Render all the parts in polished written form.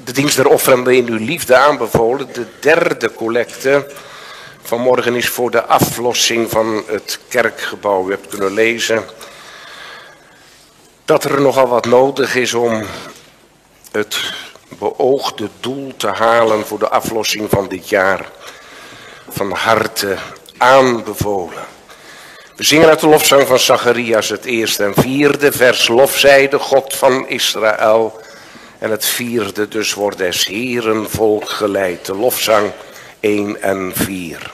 De dienst der offeranden in uw liefde aanbevolen. De derde collecte vanmorgen is voor de aflossing van het kerkgebouw. U hebt kunnen lezen dat er nogal wat nodig is om het beoogde doel te halen voor de aflossing van dit jaar. Van harte aanbevolen. We zingen uit de lofzang van Zacharias het eerste en vierde vers. Lof zij de God van Israël. En het vierde dus wordt des Heeren volk geleid. De lofzang 1 en 4.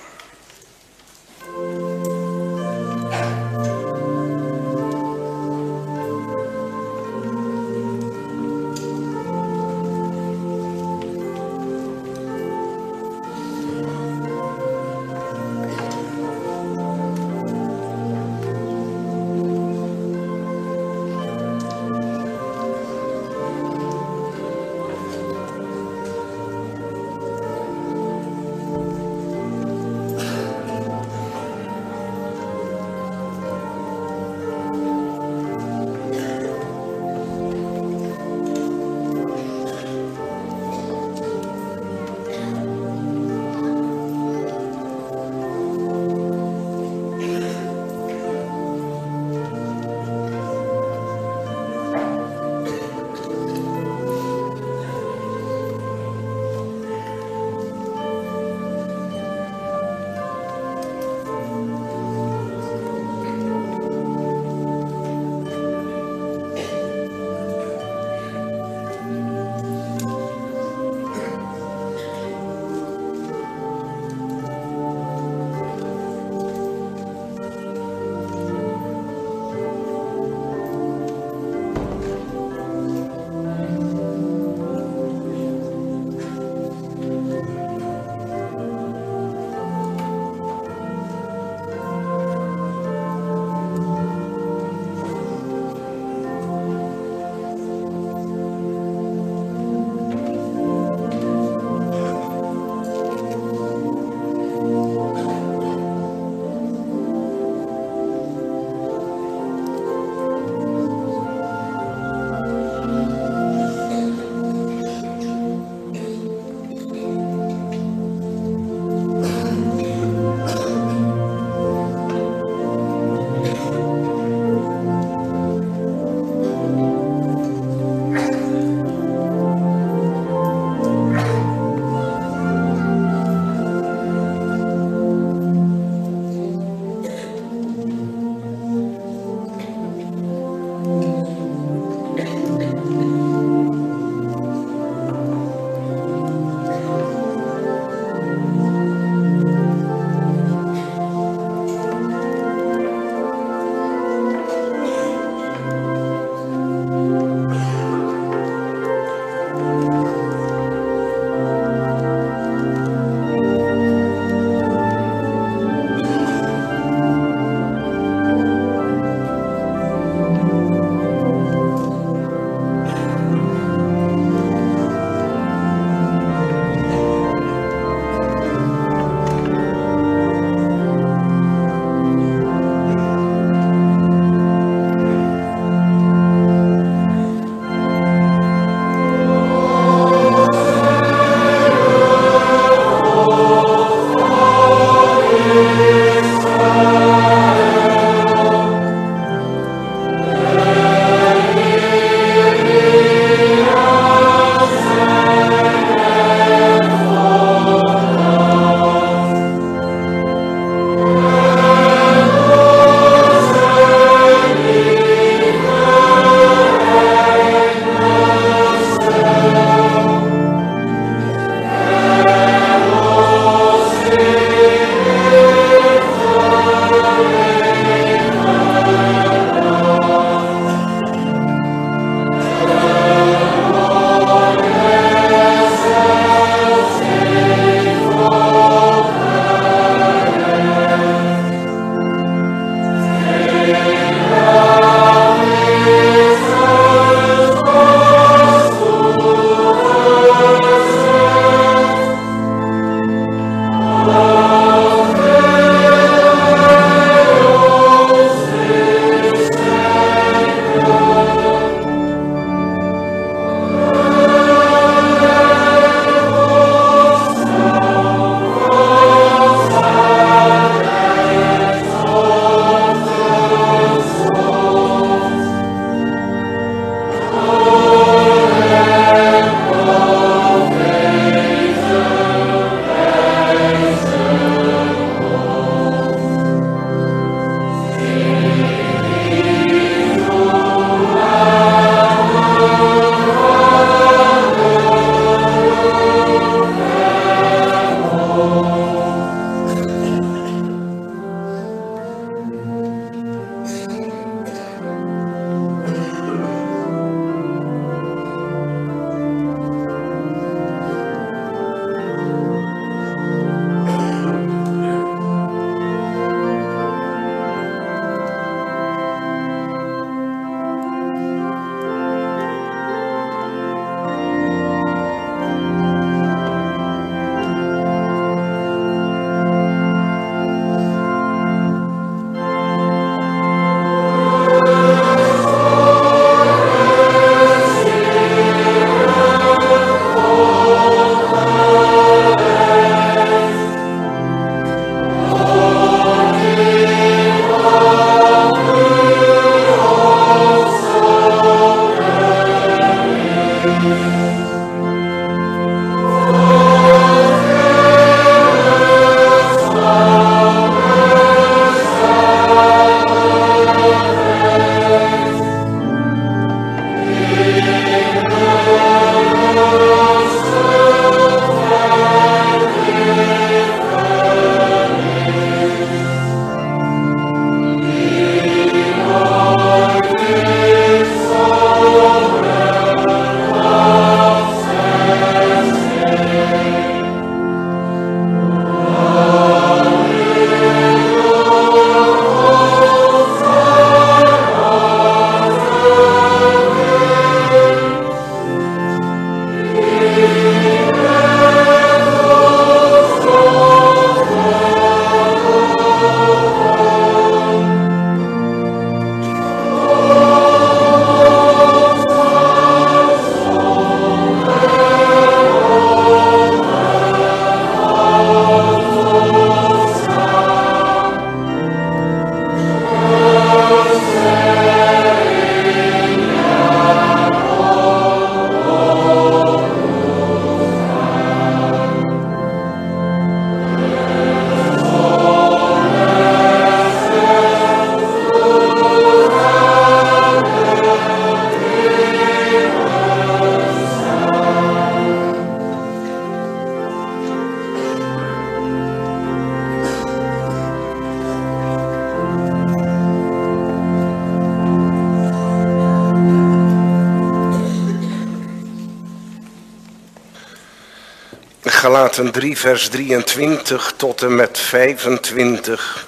Galaten 3 vers 23 tot en met 25.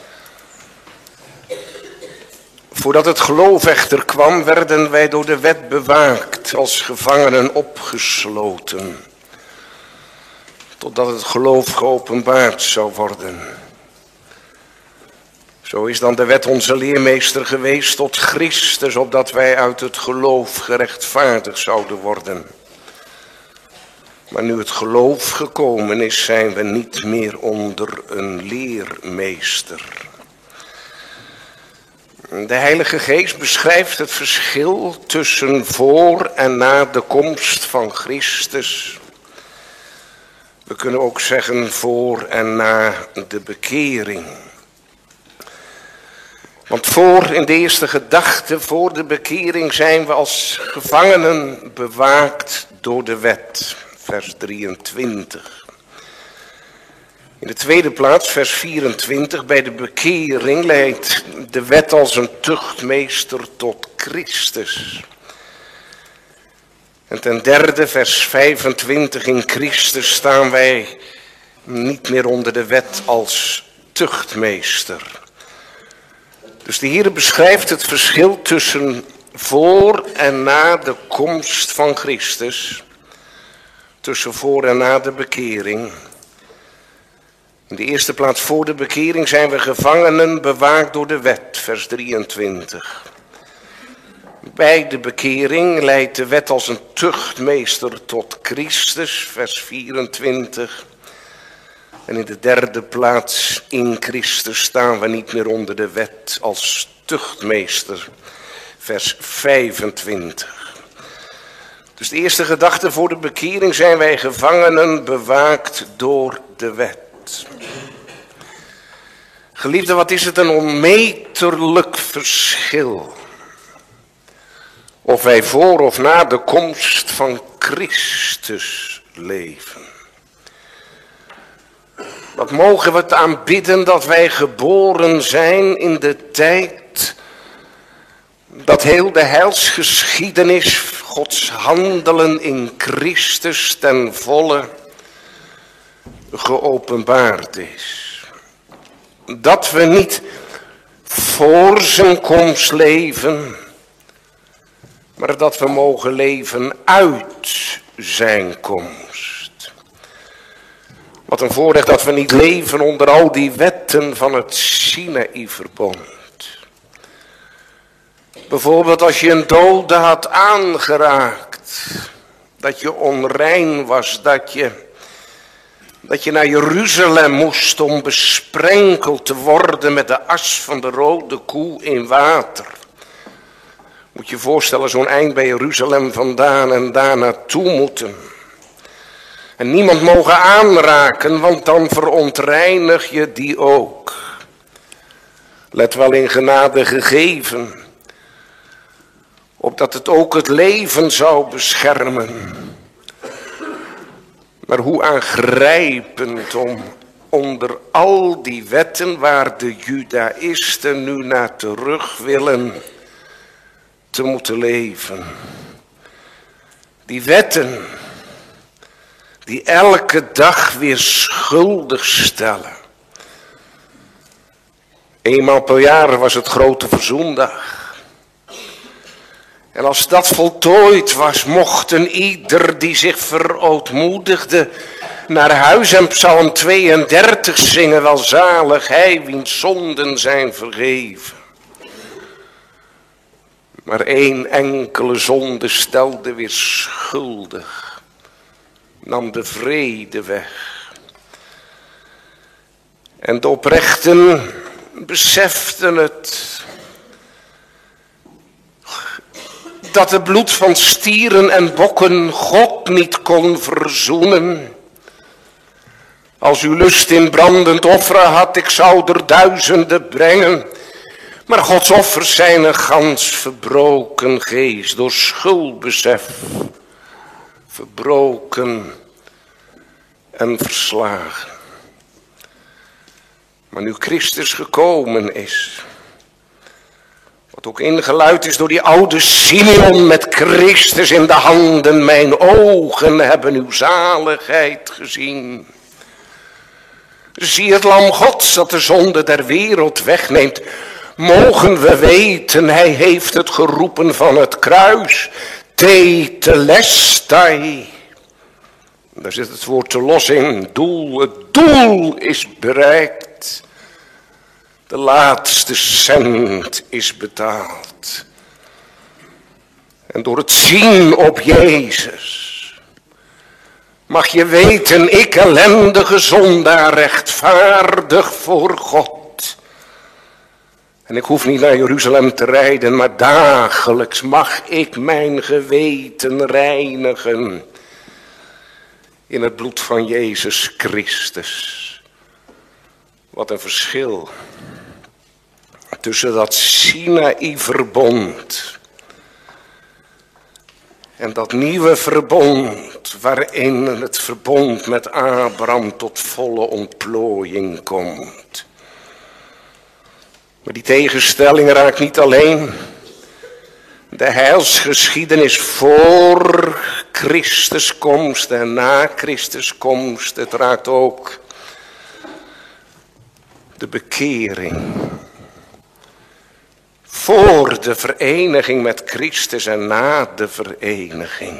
Voordat het geloof echter kwam, werden wij door de wet bewaakt, als gevangenen opgesloten, totdat het geloof geopenbaard zou worden. Zo is dan de wet onze leermeester geweest tot Christus, opdat wij uit het geloof gerechtvaardigd zouden worden. Maar nu het geloof gekomen is, zijn we niet meer onder een leermeester. De Heilige Geest beschrijft het verschil tussen voor en na de komst van Christus. We kunnen ook zeggen voor en na de bekering. Want in de eerste gedachte, voor de bekering zijn we als gevangenen bewaakt door de wet. Vers 23. In de tweede plaats, vers 24, bij de bekering leidt de wet als een tuchtmeester tot Christus. En ten derde, vers 25, in Christus staan wij niet meer onder de wet als tuchtmeester. Dus de Heer beschrijft het verschil tussen voor en na de komst van Christus. Tussen voor en na de bekering. In de eerste plaats voor de bekering zijn we gevangenen bewaakt door de wet, vers 23. Bij de bekering leidt de wet als een tuchtmeester tot Christus, vers 24. En in de derde plaats, in Christus staan we niet meer onder de wet als tuchtmeester, vers 25. Dus de eerste gedachte, voor de bekering zijn wij gevangenen bewaakt door de wet. Geliefden, wat is het een onmeterlijk verschil. Of wij voor of na de komst van Christus leven. Wat mogen we het aanbidden dat wij geboren zijn in de tijd dat heel de heilsgeschiedenis, Gods handelen in Christus ten volle geopenbaard is. Dat we niet voor zijn komst leven, maar dat we mogen leven uit zijn komst. Wat een voorrecht dat we niet leven onder al die wetten van het Sinaï-verbond. Bijvoorbeeld als je een dode had aangeraakt, dat je onrein was, dat je naar Jeruzalem moest om besprenkeld te worden met de as van de rode koe in water. Moet je voorstellen, zo'n eind bij Jeruzalem vandaan en daar naartoe moeten. En niemand mogen aanraken, want dan verontreinig je die ook. Let wel in genade gegeven, opdat het ook het leven zou beschermen. Maar hoe aangrijpend om onder al die wetten waar de Judaïsten nu naar terug willen te moeten leven. Die wetten die elke dag weer schuldig stellen. Eenmaal per jaar was het grote verzoendag. En als dat voltooid was, mochten ieder die zich verootmoedigde naar huis en Psalm 32 zingen, welzalig hij wiens zonden zijn vergeven. Maar één enkele zonde stelde weer schuldig, nam de vrede weg. En de oprechten beseften het, dat het bloed van stieren en bokken God niet kon verzoenen. Als u lust in brandend offeren had, ik zou er duizenden brengen. Maar Gods offers zijn een gans verbroken geest, door schuldbesef, verbroken en verslagen. Maar nu Christus gekomen is, wat ook ingeluid is door die oude Simeon met Christus in de handen, mijn ogen hebben uw zaligheid gezien. Zie het lam Gods dat de zonde der wereld wegneemt. Mogen we weten, hij heeft het geroepen van het kruis. Tetelestai. Daar zit het woord te los in. Doel, het doel is bereikt. De laatste cent is betaald. En door het zien op Jezus mag je weten, ik ellendige zondaar rechtvaardig voor God. En ik hoef niet naar Jeruzalem te rijden, maar dagelijks mag ik mijn geweten reinigen in het bloed van Jezus Christus. Wat een verschil tussen dat Sinaï-verbond en dat nieuwe verbond, waarin het verbond met Abraham tot volle ontplooiing komt. Maar die tegenstelling raakt niet alleen de heilsgeschiedenis voor Christus komst en na Christus komst. Het raakt ook de bekering. Voor de vereniging met Christus en na de vereniging.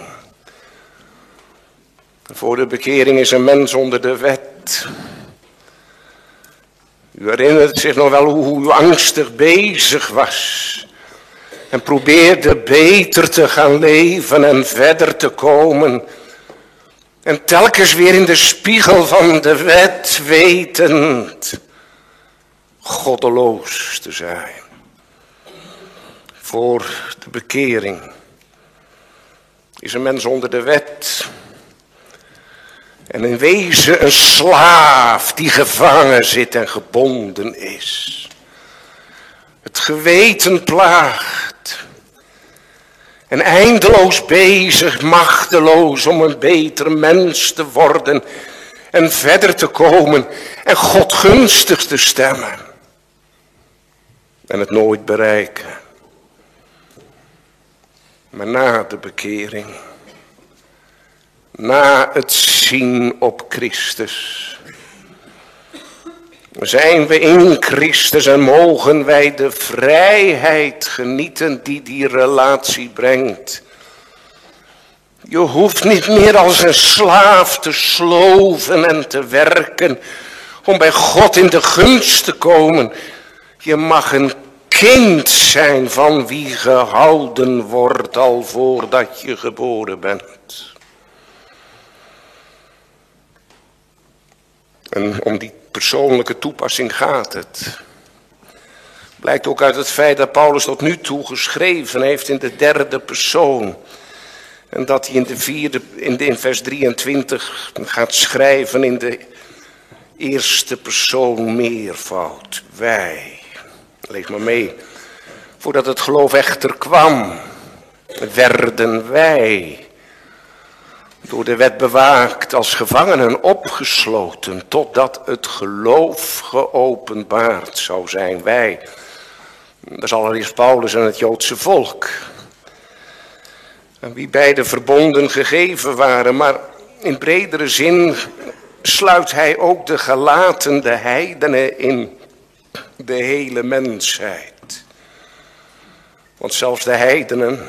Voor de bekering is een mens onder de wet. U herinnert zich nog wel hoe u angstig bezig was. En probeerde beter te gaan leven en verder te komen. En telkens weer in de spiegel van de wet wetend goddeloos te zijn. Voor de bekering is een mens onder de wet. En in wezen een slaaf die gevangen zit en gebonden is. Het geweten plaagt. En eindeloos bezig, machteloos om een beter mens te worden. En verder te komen en God gunstig te stemmen. En het nooit bereiken. Maar na de bekering, na het zien op Christus, zijn we in Christus en mogen wij de vrijheid genieten die die relatie brengt. Je hoeft niet meer als een slaaf te sloven en te werken om bij God in de gunst te komen. Je mag een kind zijn van wie gehouden wordt al voordat je geboren bent. En om die persoonlijke toepassing gaat het. Blijkt ook uit het feit dat Paulus tot nu toe geschreven heeft in de derde persoon. En dat hij in vers 23 gaat schrijven in de eerste persoon meervoud. Wij. Lees maar mee. Voordat het geloof echter kwam, werden wij door de wet bewaakt als gevangenen opgesloten, totdat het geloof geopenbaard zou zijn. Wij, dat is allereerst Paulus en het Joodse volk, aan wie beide verbonden gegeven waren, maar in bredere zin sluit hij ook de gelaten, de heidenen in, de hele mensheid. Want zelfs de heidenen,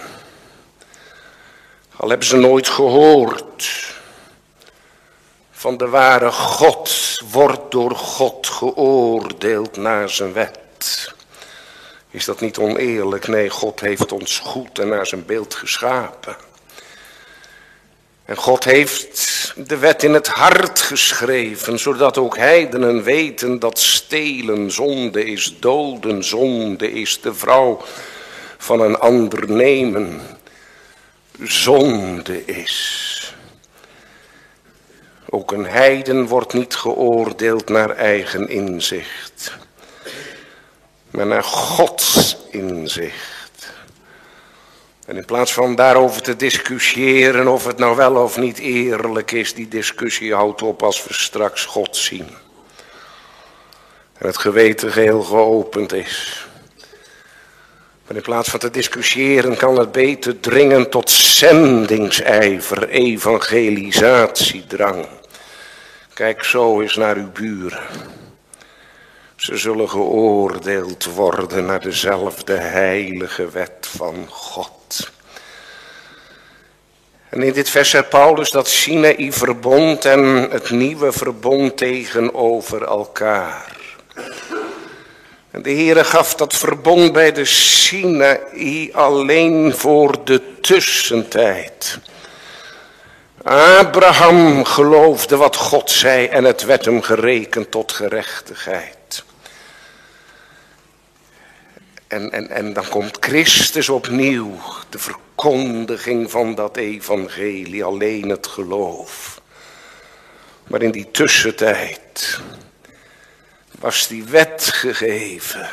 al hebben ze nooit gehoord van de ware God, wordt door God geoordeeld naar zijn wet. Is dat niet oneerlijk? Nee, God heeft ons goed en naar zijn beeld geschapen. En God heeft de wet in het hart geschreven, zodat ook heidenen weten dat stelen zonde is, doden zonde is, de vrouw van een ander nemen zonde is. Ook een heiden wordt niet geoordeeld naar eigen inzicht, maar naar Gods inzicht. En in plaats van daarover te discussiëren of het nou wel of niet eerlijk is, die discussie houdt op als we straks God zien. En het geweten geheel geopend is. Maar in plaats van te discussiëren kan het beter dringen tot zendingsijver, evangelisatiedrang. Kijk zo eens naar uw buren. Ze zullen geoordeeld worden naar dezelfde heilige wet van God. En in dit vers zegt Paulus dat Sinaï-verbond en het nieuwe verbond tegenover elkaar. En de Heere gaf dat verbond bij de Sinaï alleen voor de tussentijd. Abraham geloofde wat God zei en het werd hem gerekend tot gerechtigheid. En dan komt Christus opnieuw, de verkondiging van dat evangelie, alleen het geloof. Maar in die tussentijd was die wet gegeven.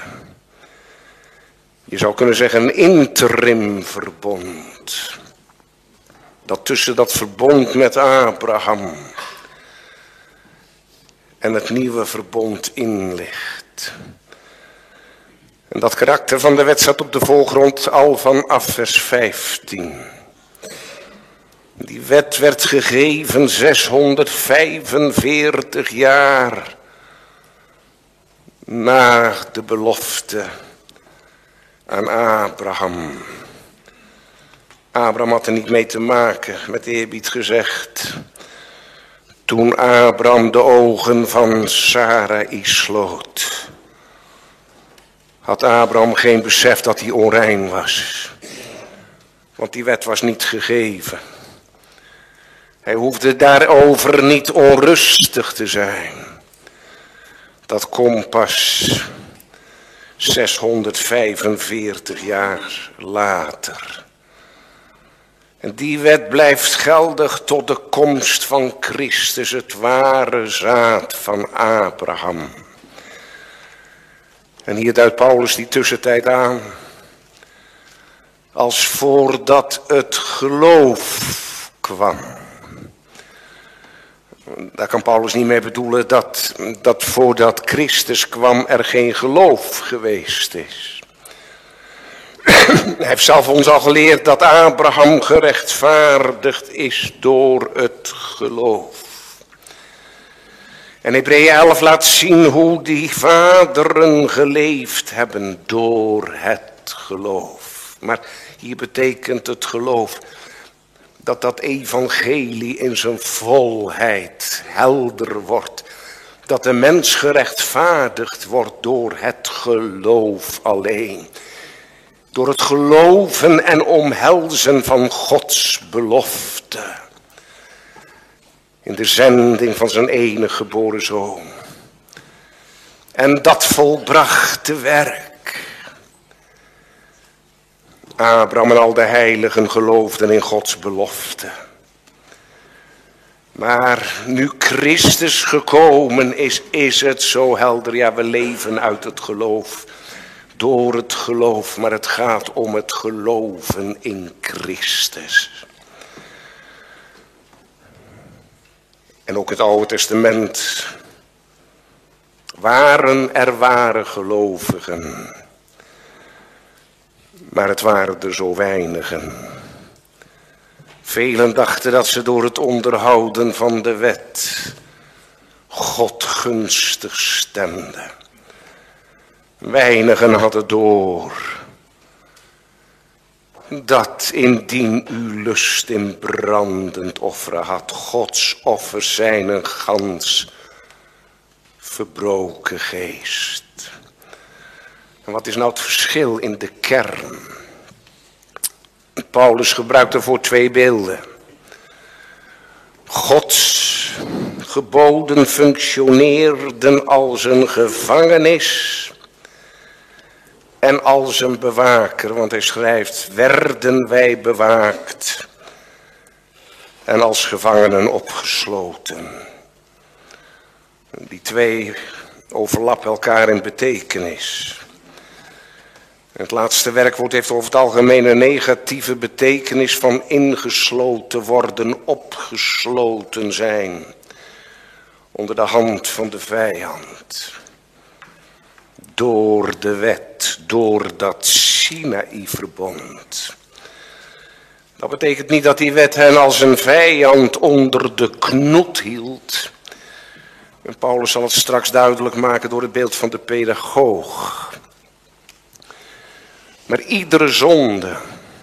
Je zou kunnen zeggen een interimverbond. Dat tussen dat verbond met Abraham en het nieuwe verbond in ligt. En dat karakter van de wet staat op de voorgrond al vanaf vers 15. Die wet werd gegeven 645 jaar na de belofte aan Abraham. Abraham had er niet mee te maken, met eerbied gezegd. Toen Abraham de ogen van Sarai sloot, had Abraham geen besef dat hij onrein was. Want die wet was niet gegeven. Hij hoefde daarover niet onrustig te zijn. Dat komt pas 645 jaar later. En die wet blijft geldig tot de komst van Christus, het ware zaad van Abraham. En hier duidt Paulus die tussentijd aan. Als voordat het geloof kwam. Daar kan Paulus niet mee bedoelen dat voordat Christus kwam er geen geloof geweest is. Hij heeft zelf ons al geleerd dat Abraham gerechtvaardigd is door het geloof. En Hebreeën 11 laat zien hoe die vaderen geleefd hebben door het geloof. Maar hier betekent het geloof dat dat evangelie in zijn volheid helder wordt. Dat de mens gerechtvaardigd wordt door het geloof alleen. Door het geloven en omhelzen van Gods belofte. In de zending van zijn enige geboren zoon. En dat volbrachte werk. Abraham en al de heiligen geloofden in Gods belofte. Maar nu Christus gekomen is het zo helder. Ja, we leven uit het geloof. Door het geloof. Maar het gaat om het geloven in Christus. En ook het Oude Testament. Er waren gelovigen. Maar het waren er zo weinigen. Velen dachten dat ze door het onderhouden van de wet God gunstig stemden. Weinigen hadden door dat indien u lust in brandend offeren had, Gods offers zijn een gans verbroken geest. En wat is nou het verschil in de kern? Paulus gebruikt ervoor twee beelden. Gods geboden functioneerden als een gevangenis en als een bewaker. Want hij schrijft, werden wij bewaakt en als gevangenen opgesloten. Die twee overlappen elkaar in betekenis. Het laatste werkwoord heeft over het algemeen een negatieve betekenis van ingesloten worden, opgesloten zijn. Onder de hand van de vijand. Door de wet, door dat Sinaï-verbond. Dat betekent niet dat die wet hen als een vijand onder de knoet hield. En Paulus zal het straks duidelijk maken door het beeld van de pedagoog. Maar iedere zonde,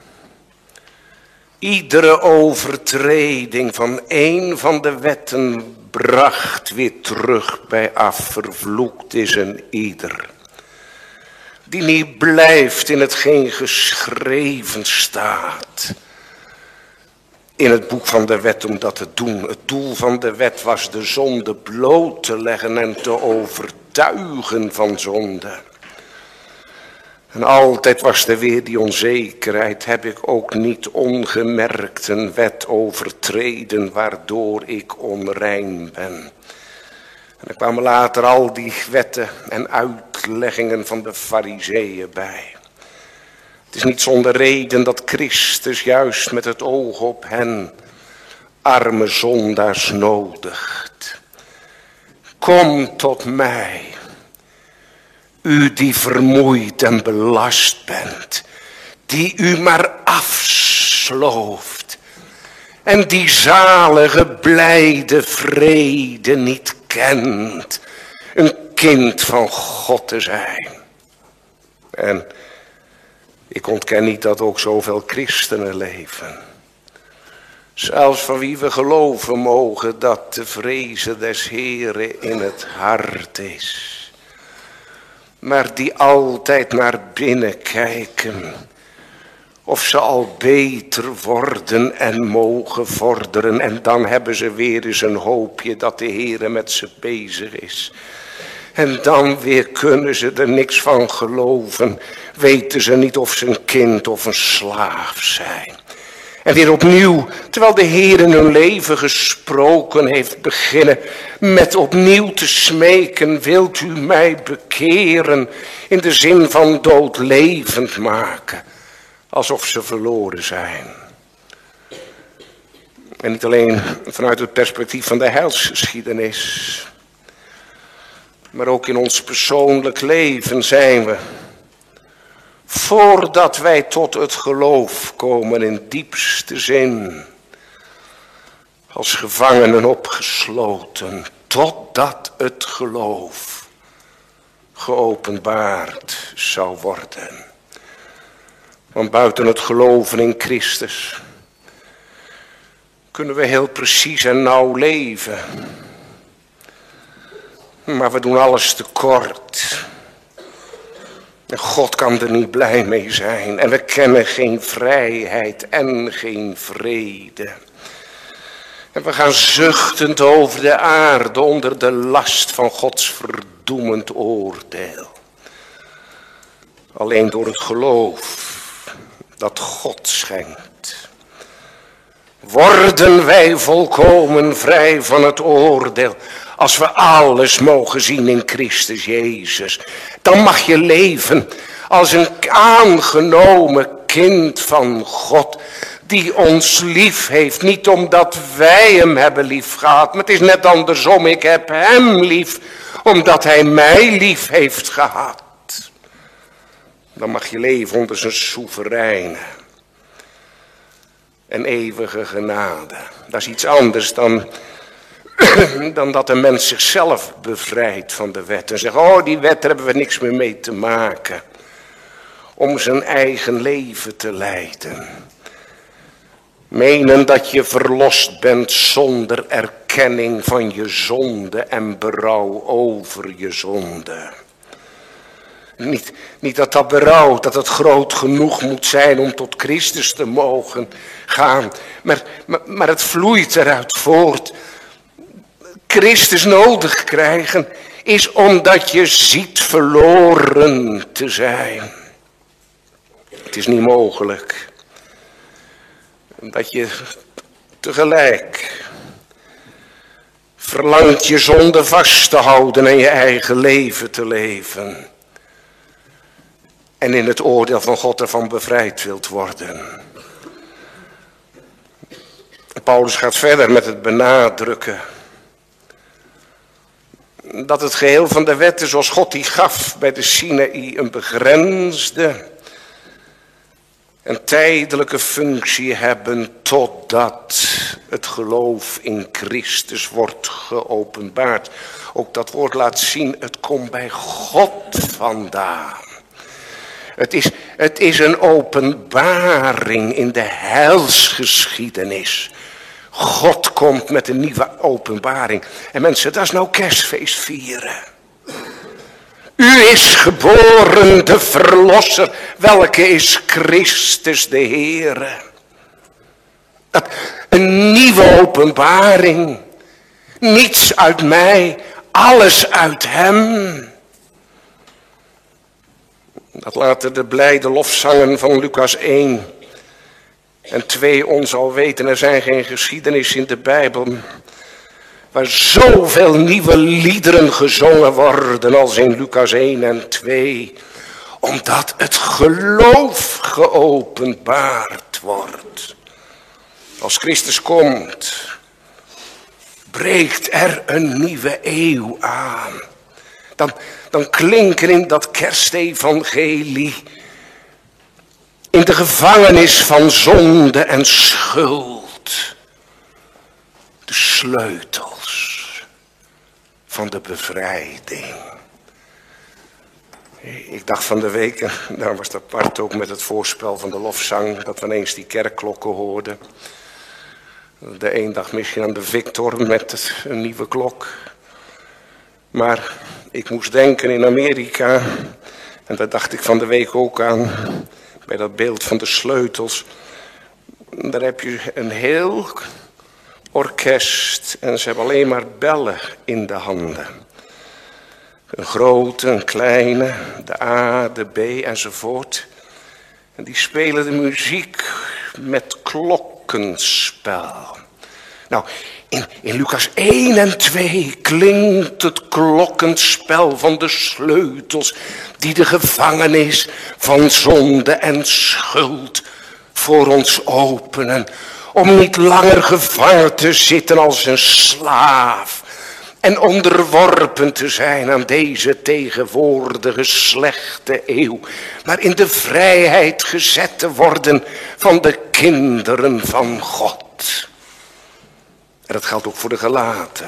iedere overtreding van één van de wetten bracht weer terug bij af. Vervloekt is een ieder die niet blijft in hetgeen geschreven staat in het boek van de wet om dat te doen. Het doel van de wet was de zonde bloot te leggen en te overtuigen van zonde. En altijd was er weer die onzekerheid, heb ik ook niet ongemerkt een wet overtreden waardoor ik onrein ben. En er kwamen later al die wetten en uitleggingen van de Farizeeën bij. Het is niet zonder reden dat Christus juist met het oog op hen arme zondaars nodigt. Kom tot mij. U die vermoeid en belast bent, die u maar afslooft en die zalige blijde vrede niet kent, een kind van God te zijn. En ik ontken niet dat ook zoveel christenen leven, zelfs van wie we geloven mogen dat de vrezen des Heren in het hart is. Maar die altijd naar binnen kijken. Of ze al beter worden en mogen vorderen. En dan hebben ze weer eens een hoopje dat de Heere met ze bezig is. En dan weer kunnen ze er niks van geloven. Weten ze niet of ze een kind of een slaaf zijn. En weer opnieuw, terwijl de Heer in hun leven gesproken heeft, beginnen met opnieuw te smeken. Wilt u mij bekeren in de zin van dood levend maken. Alsof ze verloren zijn. En niet alleen vanuit het perspectief van de heilsgeschiedenis. Maar ook in ons persoonlijk leven zijn we. Voordat wij tot het geloof komen in diepste zin. Als gevangenen opgesloten. Totdat het geloof geopenbaard zou worden. Want buiten het geloven in Christus kunnen we heel precies en nauw leven. Maar we doen alles tekort. En God kan er niet blij mee zijn. En we kennen geen vrijheid en geen vrede. En we gaan zuchtend over de aarde onder de last van Gods verdoemend oordeel. Alleen door het geloof dat God schenkt. Worden wij volkomen vrij van het oordeel als we alles mogen zien in Christus Jezus. Dan mag je leven als een aangenomen kind van God die ons lief heeft. Niet omdat wij hem hebben lief gehad, maar het is net andersom. Ik heb hem lief omdat hij mij lief heeft gehad. Dan mag je leven onder zijn soevereine en eeuwige genade. Dat is iets anders dan dat een mens zichzelf bevrijdt van de wet. En zegt, oh die wet, daar hebben we niks meer mee te maken. Om zijn eigen leven te leiden. Menen dat je verlost bent zonder erkenning van je zonde en berouw over je zonde. Niet dat dat berouw, dat het groot genoeg moet zijn om tot Christus te mogen gaan. Maar het vloeit eruit voort. Christus nodig krijgen is omdat je ziet verloren te zijn. Het is niet mogelijk dat je tegelijk verlangt je zonde vast te houden en je eigen leven te leven. En in het oordeel van God ervan bevrijd wilt worden. Paulus gaat verder met het benadrukken. Dat het geheel van de wetten zoals God die gaf bij de Sinaï een begrensde en tijdelijke functie hebben totdat het geloof in Christus wordt geopenbaard. Ook dat woord laat zien, het komt bij God vandaan. Het is een openbaring in de heilsgeschiedenis. God komt met een nieuwe openbaring. En mensen, dat is nou kerstfeest vieren. U is geboren de verlosser. Welke is Christus de Heere. Een nieuwe openbaring. Niets uit mij, alles uit hem. Dat laten de blijde lofzangen van Lucas 1 en 2 ons al weten. Er zijn geen geschiedenis in de Bijbel waar zoveel nieuwe liederen gezongen worden als in Lucas 1 en 2. Omdat het geloof geopenbaard wordt. Als Christus komt, breekt er een nieuwe eeuw aan. Dan klinken in dat kerstevangelie, in de gevangenis van zonde en schuld, de sleutels van de bevrijding. Ik dacht van de week, daar was het apart ook met het voorspel van de lofzang, dat we ineens die kerkklokken hoorden. De een dacht misschien aan de Victor met een nieuwe klok. Maar ik moest denken in Amerika, en daar dacht ik van de week ook aan, bij dat beeld van de sleutels. Daar heb je een heel orkest en ze hebben alleen maar bellen in de handen. Een grote, een kleine, de A, de B enzovoort. En die spelen de muziek met klokkenspel. Nou, in Lucas 1 en 2 klinkt het klokkenspel van de sleutels die de gevangenis van zonde en schuld voor ons openen. Om niet langer gevangen te zitten als een slaaf en onderworpen te zijn aan deze tegenwoordige slechte eeuw. Maar in de vrijheid gezet te worden van de kinderen van God. En dat geldt ook voor de gelaten.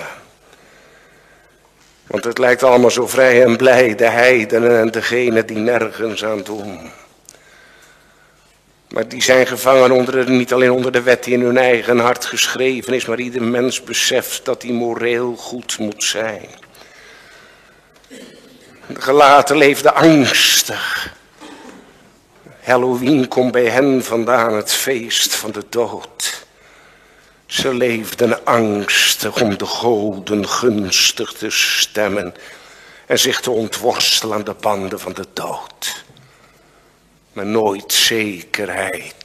Want het lijkt allemaal zo vrij en blij, de heidenen en degenen die nergens aan doen. Maar die zijn gevangen niet alleen onder de wet die in hun eigen hart geschreven is, maar ieder mens beseft dat hij moreel goed moet zijn. De gelaten leefden angstig. Halloween komt bij hen vandaan, het feest van de dood. Ze leefden angstig om de goden gunstig te stemmen en zich te ontworstelen aan de banden van de dood. maar nooit zekerheid.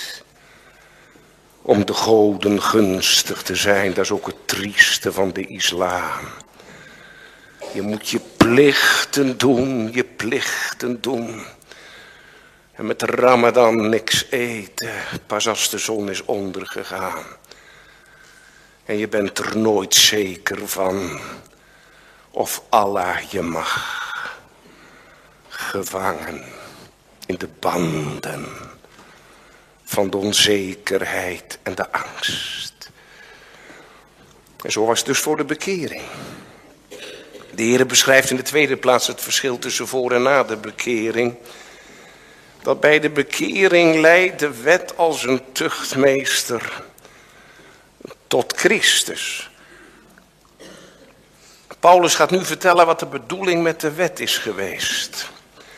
Om de goden gunstig te zijn, dat is ook het trieste van de islam. Je moet je plichten doen, je plichten doen. En met de Ramadan niks eten, pas als de zon is ondergegaan. En je bent er nooit zeker van of Allah je mag. Gevangen in de banden van de onzekerheid en de angst. En zo was het dus voor de bekering. De Heer beschrijft in de tweede plaats het verschil tussen voor en na de bekering. Dat bij de bekering leidt de wet als een tuchtmeester tot Christus. Paulus gaat nu vertellen wat de bedoeling met de wet is geweest.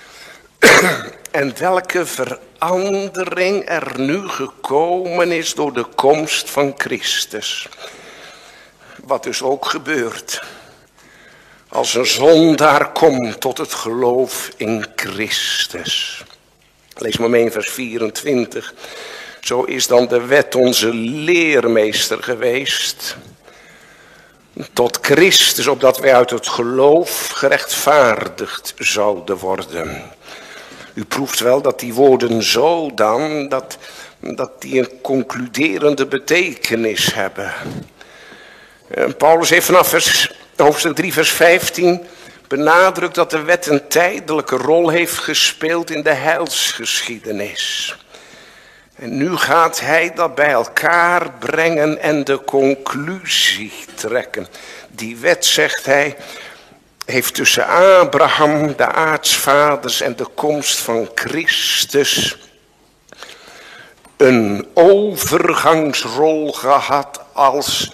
En welke verandering er nu gekomen is door de komst van Christus. Wat dus ook gebeurt. Als een zondaar komt tot het geloof in Christus. Lees maar mee in vers 24. Zo is dan de wet onze leermeester geweest. Tot Christus, opdat wij uit het geloof gerechtvaardigd zouden worden. U proeft wel dat die woorden zo dan, dat die een concluderende betekenis hebben. Paulus heeft vanaf hoofdstuk 3 vers 15 benadrukt dat de wet een tijdelijke rol heeft gespeeld in de heilsgeschiedenis. En nu gaat hij dat bij elkaar brengen en de conclusie trekken. Die wet, zegt hij, heeft tussen Abraham, de aartsvaders en de komst van Christus een overgangsrol gehad als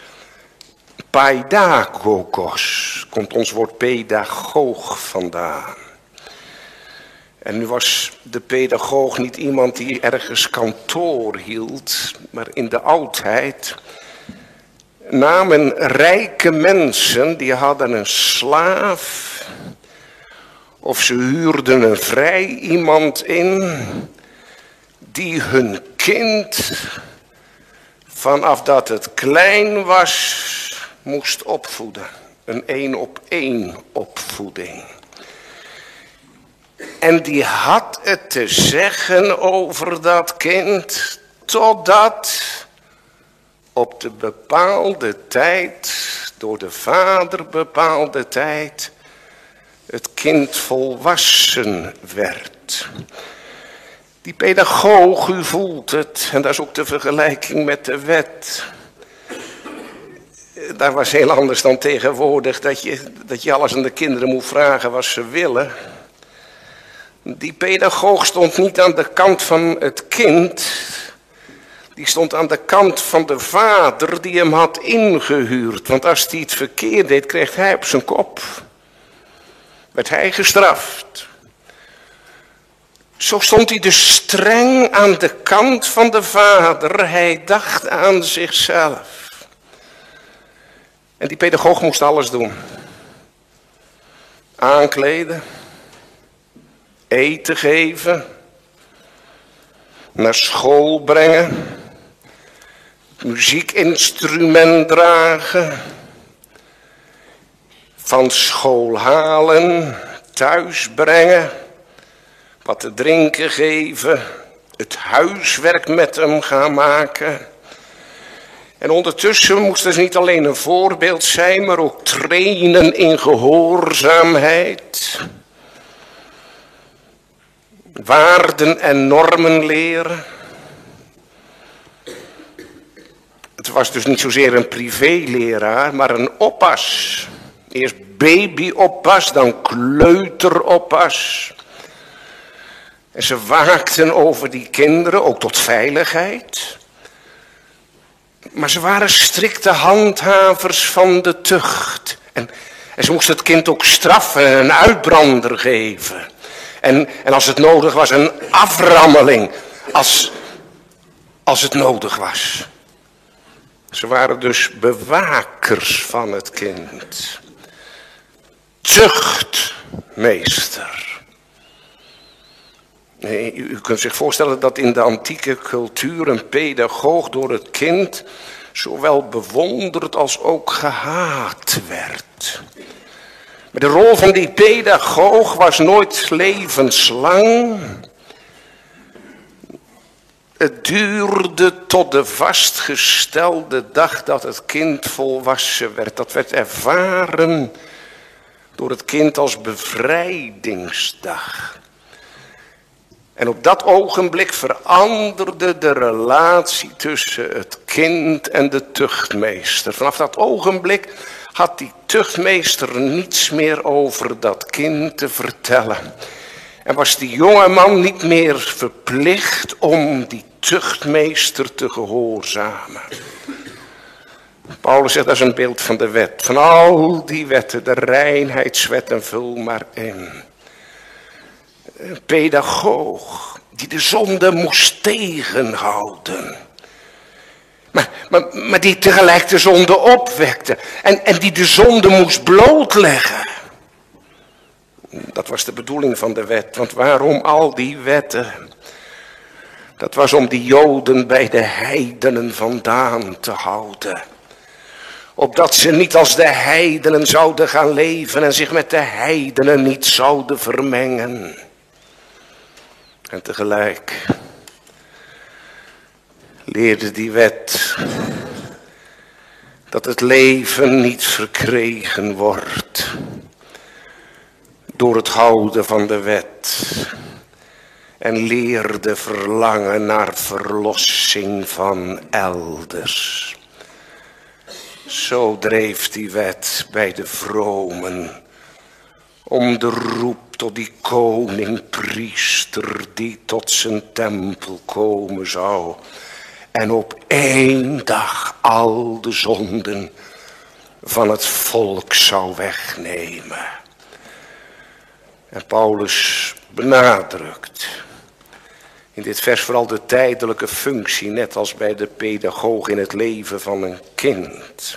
paidagogos. Komt ons woord pedagoog vandaan. En nu was de pedagoog niet iemand die ergens kantoor hield, maar in de oudheid namen rijke mensen, die hadden een slaaf of ze huurden een vrij iemand in die hun kind vanaf dat het klein was moest opvoeden. Een 1-op-1 opvoeding. En die had het te zeggen over dat kind totdat op de bepaalde tijd, door de vader bepaalde tijd, het kind volwassen werd. Die pedagoog, u voelt het, en dat is ook de vergelijking met de wet. Daar was heel anders dan tegenwoordig, dat je alles aan de kinderen moet vragen wat ze willen. Die pedagoog stond niet aan de kant van het kind. Die stond aan de kant van de vader die hem had ingehuurd. Want als hij het verkeerd deed, kreeg hij op zijn kop. Werd hij gestraft. Zo stond hij dus streng aan de kant van de vader. Hij dacht aan zichzelf. En die pedagoog moest alles doen. Aankleden. Eten geven. Naar school brengen. Muziekinstrument dragen. Van school halen. Thuis brengen. Wat te drinken geven. Het huiswerk met hem gaan maken. En ondertussen moest het niet alleen een voorbeeld zijn, maar ook trainen in gehoorzaamheid. Waarden en normen leren. Het was dus niet zozeer een privéleraar, maar een oppas. Eerst babyoppas, dan kleuteroppas. En ze waakten over die kinderen, ook tot veiligheid. Maar ze waren strikte handhavers van de tucht. En ze moesten het kind ook straffen en een uitbrander geven. En als het nodig was, een aframmeling. Als het nodig was. Ze waren dus bewakers van het kind. Tuchtmeester. U kunt zich voorstellen dat in de antieke cultuur een pedagoog door het kind zowel bewonderd als ook gehaat werd. Maar de rol van die pedagoog was nooit levenslang. Het duurde tot de vastgestelde dag dat het kind volwassen werd. Dat werd ervaren door het kind als bevrijdingsdag. En op dat ogenblik veranderde de relatie tussen het kind en de tuchtmeester. Vanaf dat ogenblik had die tuchtmeester niets meer over dat kind te vertellen. En was die jonge man niet meer verplicht om die tuchtmeester te gehoorzamen. Paulus zegt, dat is een beeld van de wet. Van al die wetten, de reinheidswet en vul maar in. Een pedagoog die de zonde moest tegenhouden. Maar die tegelijk de zonde opwekte. En die de zonde moest blootleggen. Dat was de bedoeling van de wet. Want waarom al die wetten? Dat was om die Joden bij de heidenen vandaan te houden. Opdat ze niet als de heidenen zouden gaan leven en zich met de heidenen niet zouden vermengen. En tegelijk leerde die wet dat het leven niet verkregen wordt door het houden van de wet. En leerde verlangen naar verlossing van elders. Zo dreef die wet bij de vromen om de roep tot die koning-priester die tot zijn tempel komen zou. En op één dag al de zonden van het volk zou wegnemen. En Paulus benadrukt in dit vers vooral de tijdelijke functie, net als bij de pedagoog in het leven van een kind.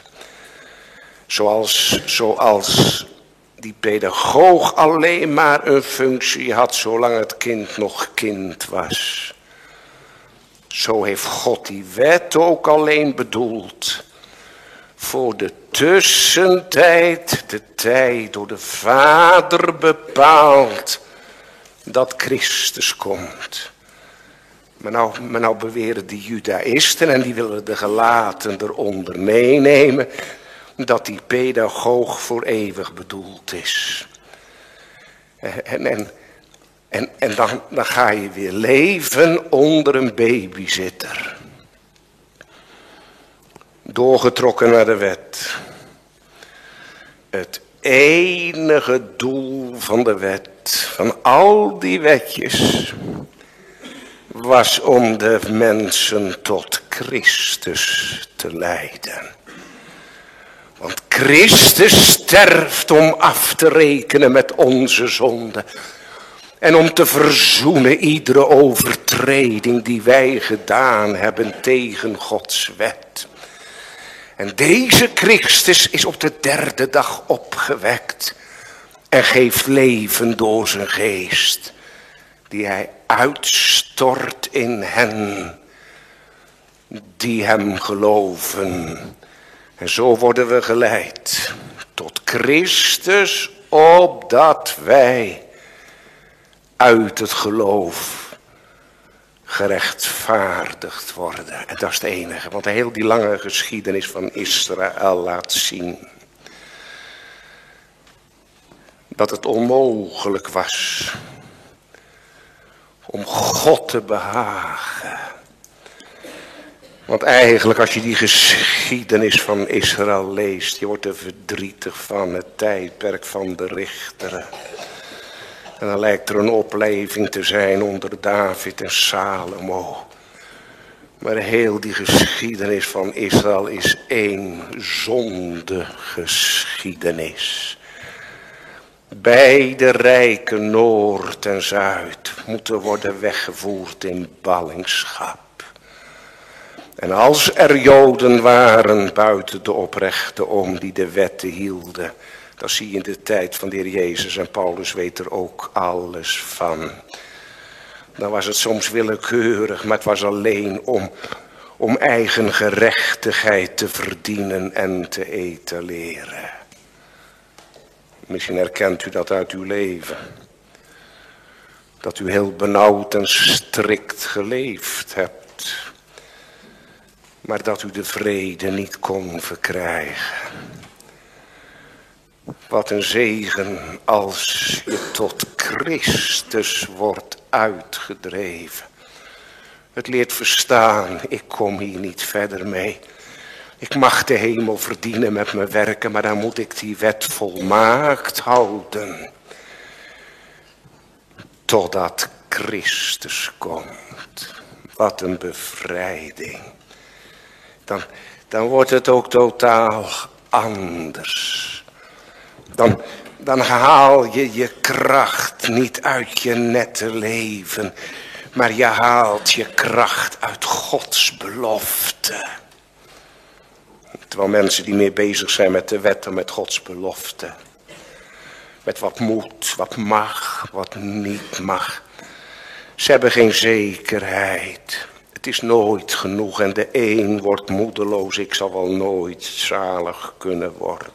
Zoals die pedagoog alleen maar een functie had zolang het kind nog kind was. Zo heeft God die wet ook alleen bedoeld voor de tussentijd, de tijd door de Vader bepaald dat Christus komt. Maar nou beweren die Judaïsten en die willen de gelaten eronder meenemen dat die pedagoog voor eeuwig bedoeld is. En dan ga je weer leven onder een babysitter. Doorgetrokken naar de wet. Het enige doel van de wet, van al die wetjes, was om de mensen tot Christus te leiden. Want Christus sterft om af te rekenen met onze zonde. En om te verzoenen iedere overtreding die wij gedaan hebben tegen Gods wet. En deze Christus is op de derde dag opgewekt. En geeft leven door zijn geest. Die hij uitstort in hen die hem geloven. En zo worden we geleid tot Christus, opdat wij uit het geloof gerechtvaardigd worden. En dat is het enige, want heel die lange geschiedenis van Israël laat zien dat het onmogelijk was om God te behagen. Want eigenlijk als je die geschiedenis van Israël leest, je wordt er verdrietig van, het tijdperk van de richteren. En dan lijkt er een opleving te zijn onder David en Salomo. Maar heel die geschiedenis van Israël is één zondegeschiedenis. Beide rijken Noord en Zuid moeten worden weggevoerd in ballingschap. En als er Joden waren buiten de oprechte om die de wetten hielden, dat zie je in de tijd van de Heer Jezus en Paulus weet er ook alles van. Dan was het soms willekeurig, maar het was alleen om eigen gerechtigheid te verdienen en te etaleren. Misschien herkent u dat uit uw leven. Dat u heel benauwd en strikt geleefd hebt. Maar dat u de vrede niet kon verkrijgen. Wat een zegen als je tot Christus wordt uitgedreven. Het leert verstaan, ik kom hier niet verder mee. Ik mag de hemel verdienen met mijn werken, maar dan moet ik die wet volmaakt houden. Totdat Christus komt. Wat een bevrijding. Dan wordt het ook totaal anders. Dan haal je je kracht niet uit je nette leven. Maar je haalt je kracht uit Gods belofte. Terwijl mensen die meer bezig zijn met de wet dan met Gods belofte. Met wat moet, wat mag, wat niet mag. Ze hebben geen zekerheid. Het is nooit genoeg en de een wordt moedeloos. Ik zal wel nooit zalig kunnen worden.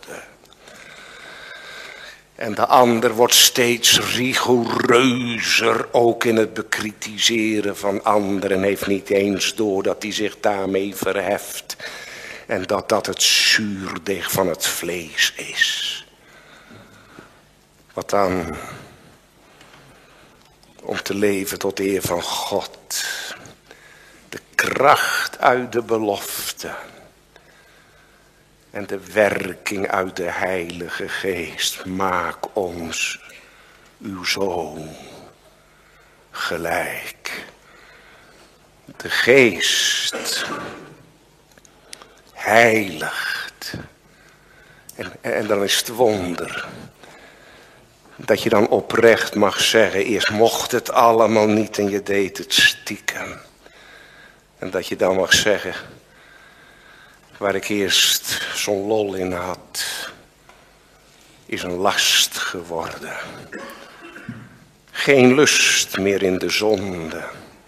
En de ander wordt steeds rigoureuzer, ook in het bekritiseren van anderen. Heeft niet eens door dat hij zich daarmee verheft. En dat het zuurdeeg van het vlees is. Wat dan? Om te leven tot eer van God. De kracht uit de belofte. En de werking uit de Heilige Geest. Maak ons uw zoon gelijk. De Geest heiligt. En dan is het wonder. Dat je dan oprecht mag zeggen. Eerst mocht het allemaal niet en je deed het stiekem. En dat je dan mag zeggen. Waar ik eerst zo'n lol in had, is een last geworden. Geen lust meer in de zonde.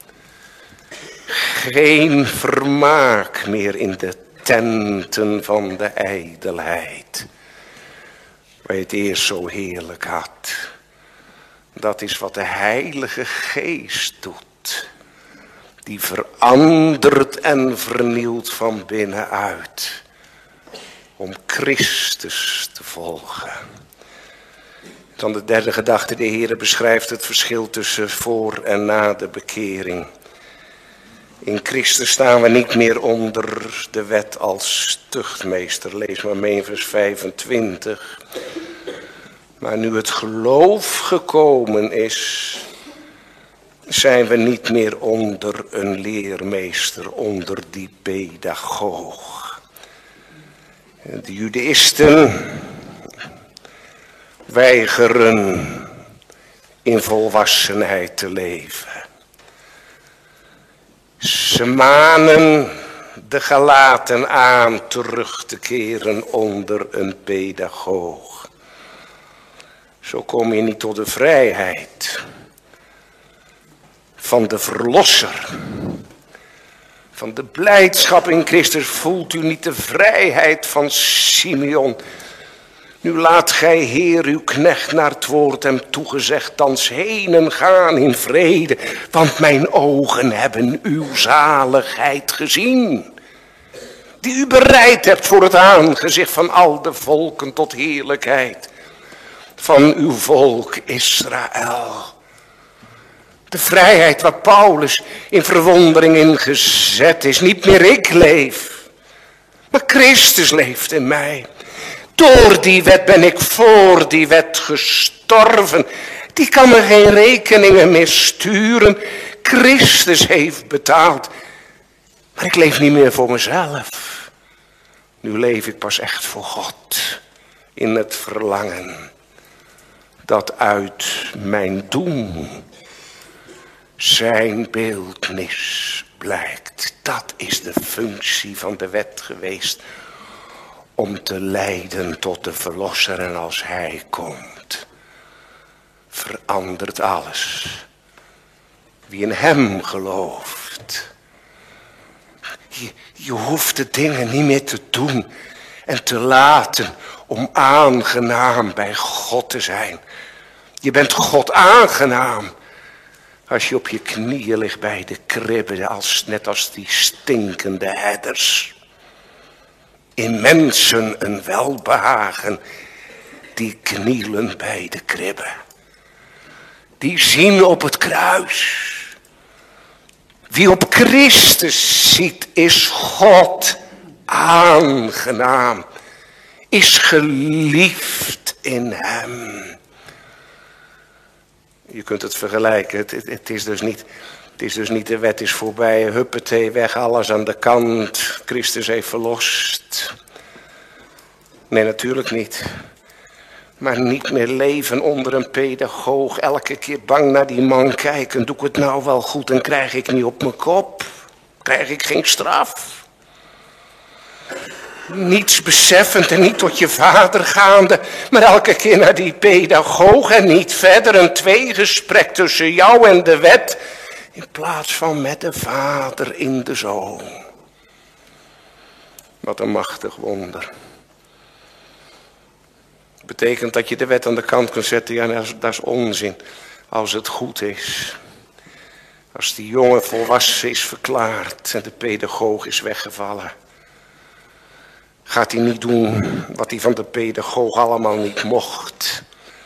Geen vermaak meer in de tenten van de ijdelheid. Waar je het eerst zo heerlijk had. Dat is wat de Heilige Geest doet. Die verandert en vernieuwt van binnenuit. Om Christus te volgen. Dan de derde gedachte. De Heer beschrijft het verschil tussen voor en na de bekering. In Christus staan we niet meer onder de wet als tuchtmeester. Lees maar mee in vers 25. Maar nu het geloof gekomen is, zijn we niet meer onder een leermeester, onder die pedagoog. De Judaïsten weigeren in volwassenheid te leven. Ze manen de Galaten aan terug te keren onder een pedagoog. Zo kom je niet tot de vrijheid van de verlosser. Van de blijdschap in Christus voelt u niet de vrijheid van Simeon. Nu laat gij Heer uw knecht naar het woord hem toegezegd, thans heen en gaan in vrede, want mijn ogen hebben uw zaligheid gezien. Die u bereid hebt voor het aangezicht van al de volken tot heerlijkheid van uw volk Israël. De vrijheid waar Paulus in verwondering in gezet is. Niet meer ik leef, maar Christus leeft in mij. Door die wet ben ik voor die wet gestorven. Die kan me geen rekeningen meer sturen. Christus heeft betaald. Maar ik leef niet meer voor mezelf. Nu leef ik pas echt voor God. In het verlangen dat uit mijn doen zijn beeldnis blijkt. Dat is de functie van de wet geweest. Om te leiden tot de verlosser, en als hij komt, verandert alles. Wie in hem gelooft. Je hoeft de dingen niet meer te doen en te laten om aangenaam bij God te zijn. Je bent God aangenaam als je op je knieën ligt bij de kribbe, net als die stinkende herders. In mensen een welbehagen, die knielen bij de kribbe. Die zien op het kruis. Wie op Christus ziet, is God aangenaam. Is geliefd in hem. Je kunt het vergelijken. Het is dus niet de wet is voorbij. Huppatee, weg, alles aan de kant. Christus heeft verlost. Nee, natuurlijk niet. Maar niet meer leven onder een pedagoog. Elke keer bang naar die man kijken. Doe ik het nou wel goed en krijg ik niet op mijn kop? Krijg ik geen straf? Niets beseffend en niet tot je vader gaande. Maar elke keer naar die pedagoog en niet verder. Een tweegesprek tussen jou en de wet. In plaats van met de vader in de zoon. Wat een machtig wonder. Betekent dat je de wet aan de kant kunt zetten. Ja, dat is onzin. Als het goed is. Als die jongen volwassen is verklaard en de pedagoog is weggevallen. Gaat hij niet doen wat hij van de pedagoog allemaal niet mocht.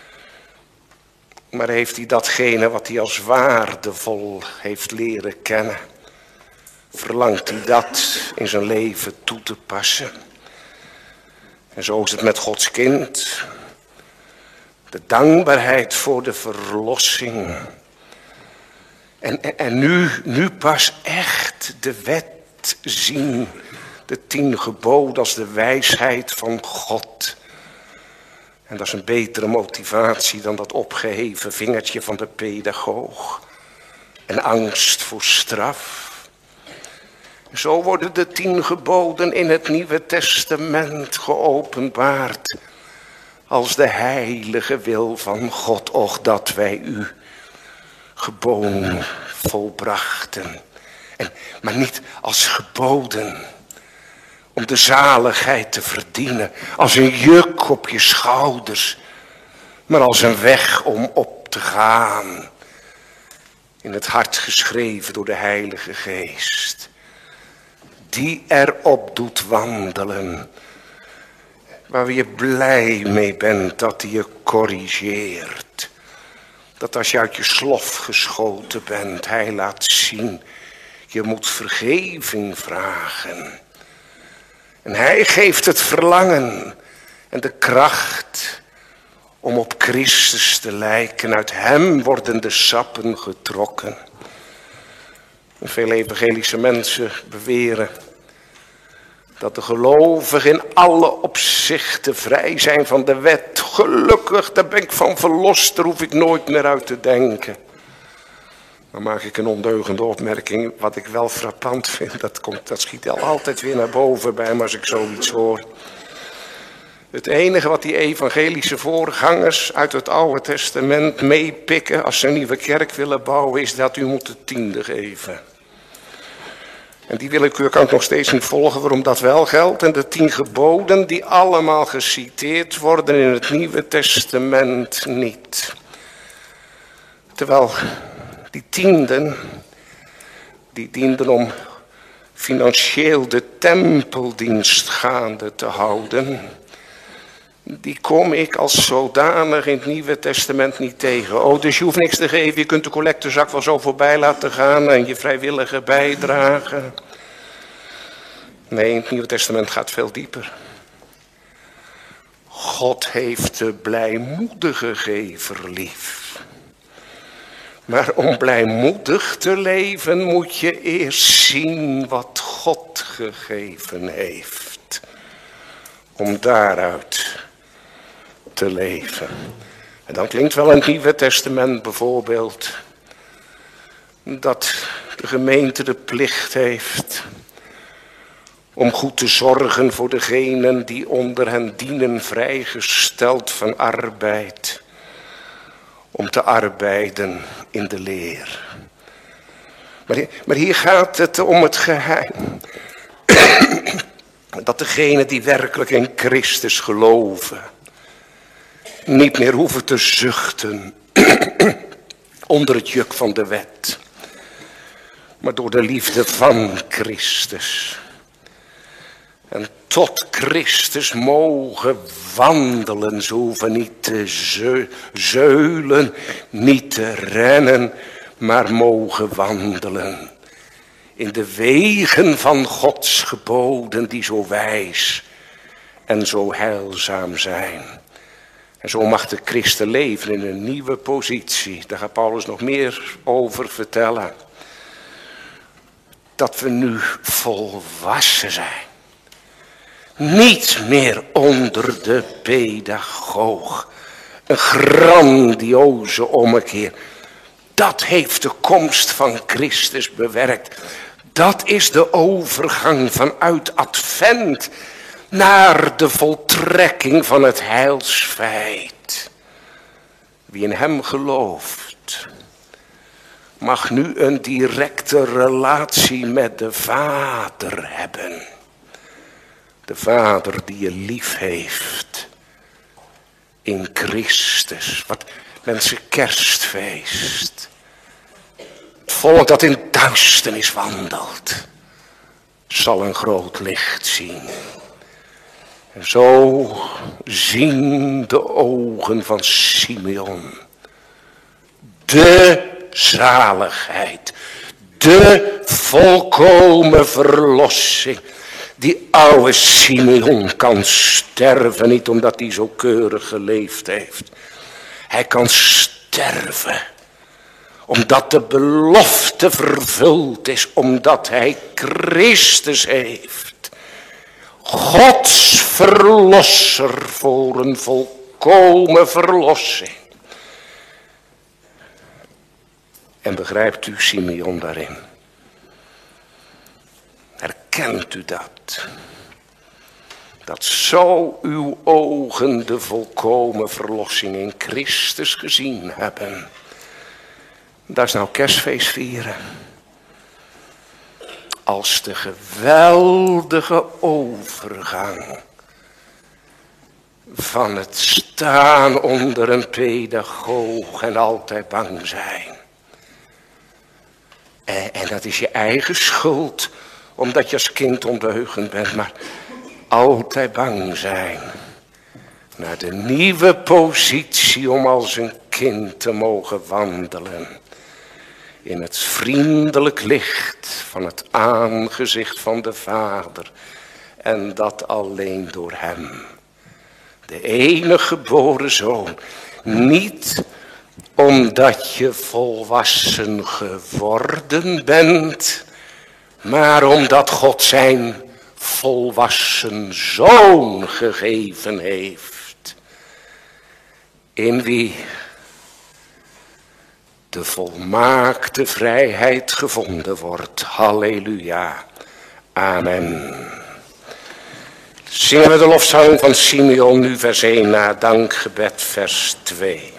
Maar heeft hij datgene wat hij als waardevol heeft leren kennen. Verlangt hij dat in zijn leven toe te passen. En zo is het met Gods kind. De dankbaarheid voor de verlossing. En nu pas echt de wet zien. De 10 geboden als de wijsheid van God. En dat is een betere motivatie dan dat opgeheven vingertje van de pedagoog. En angst voor straf. Zo worden de 10 geboden in het Nieuwe Testament geopenbaard. Als de heilige wil van God. Och, dat wij u geboden volbrachten. Maar niet als geboden. Om de zaligheid te verdienen. Als een juk op je schouders. Maar als een weg om op te gaan. In het hart geschreven door de Heilige Geest. Die erop doet wandelen. Waar je blij mee bent dat hij je corrigeert. Dat als je uit je slof geschoten bent, hij laat zien. Je moet vergeving vragen. En hij geeft het verlangen en de kracht om op Christus te lijken. Uit hem worden de sappen getrokken. En veel evangelische mensen beweren dat de gelovigen in alle opzichten vrij zijn van de wet. Gelukkig, daar ben ik van verlost, daar hoef ik nooit meer uit te denken. Dan maak ik een ondeugende opmerking. Wat ik wel frappant vind, dat schiet altijd weer naar boven bij me als ik zoiets hoor. Het enige wat die evangelische voorgangers uit het Oude Testament meepikken als ze een nieuwe kerk willen bouwen, is dat u moet de 10e geven. En die willekeur kan ik nog steeds niet volgen waarom dat wel geldt. En de 10 geboden die allemaal geciteerd worden in het Nieuwe Testament niet. Terwijl die 10e, die dienden om financieel de tempeldienst gaande te houden. Die kom ik als zodanig in het Nieuwe Testament niet tegen. Oh, dus je hoeft niks te geven, je kunt de collectezak wel zo voorbij laten gaan en je vrijwillige bijdrage. Nee, het Nieuwe Testament gaat veel dieper. God heeft de blijmoedige gever lief. Maar om blijmoedig te leven moet je eerst zien wat God gegeven heeft. Om daaruit te leven. En dan klinkt wel in het Nieuwe Testament bijvoorbeeld dat de gemeente de plicht heeft om goed te zorgen voor degenen die onder hen dienen, vrijgesteld van arbeid. Om te arbeiden in de leer. Maar hier gaat het om het geheim. Dat degenen die werkelijk in Christus geloven, niet meer hoeven te zuchten onder het juk van de wet. Maar door de liefde van Christus. En tot Christus mogen wandelen. Ze hoeven niet te zeulen, niet te rennen, maar mogen wandelen. In de wegen van Gods geboden die zo wijs en zo heilzaam zijn. En zo mag de christen leven in een nieuwe positie. Daar gaat Paulus nog meer over vertellen. Dat we nu volwassen zijn. Niet meer onder de pedagoog. Een grandioze ommekeer. Dat heeft de komst van Christus bewerkt. Dat is de overgang vanuit Advent naar de voltrekking van het heilsfeit. Wie in hem gelooft, mag nu een directe relatie met de Vader hebben. De Vader die je lief heeft in Christus. Wat mensen, kerstfeest. Het volk dat in duisternis wandelt, zal een groot licht zien. En zo zien de ogen van Simeon de zaligheid, de volkomen verlossing. Die oude Simeon kan sterven, niet omdat hij zo keurig geleefd heeft. Hij kan sterven omdat de belofte vervuld is, omdat hij Christus heeft. Gods verlosser voor een volkomen verlossing. En begrijpt u Simeon daarin? Herkent u dat? Dat zo uw ogen de volkomen verlossing in Christus gezien hebben. Dat is nou kerstfeest vieren. Als de geweldige overgang van het staan onder een pedagoog en altijd bang zijn. En dat is je eigen schuld, omdat je als kind ondeugend bent, maar altijd bang zijn. Naar de nieuwe positie om als een kind te mogen wandelen. In het vriendelijk licht van het aangezicht van de Vader. En dat alleen door hem. De enige geboren Zoon. Niet omdat je volwassen geworden bent, maar omdat God zijn volwassen Zoon gegeven heeft. In wie de volmaakte vrijheid gevonden wordt. Halleluja. Amen. Zingen we de lofzang van Simeon nu vers 1 na dankgebed vers 2.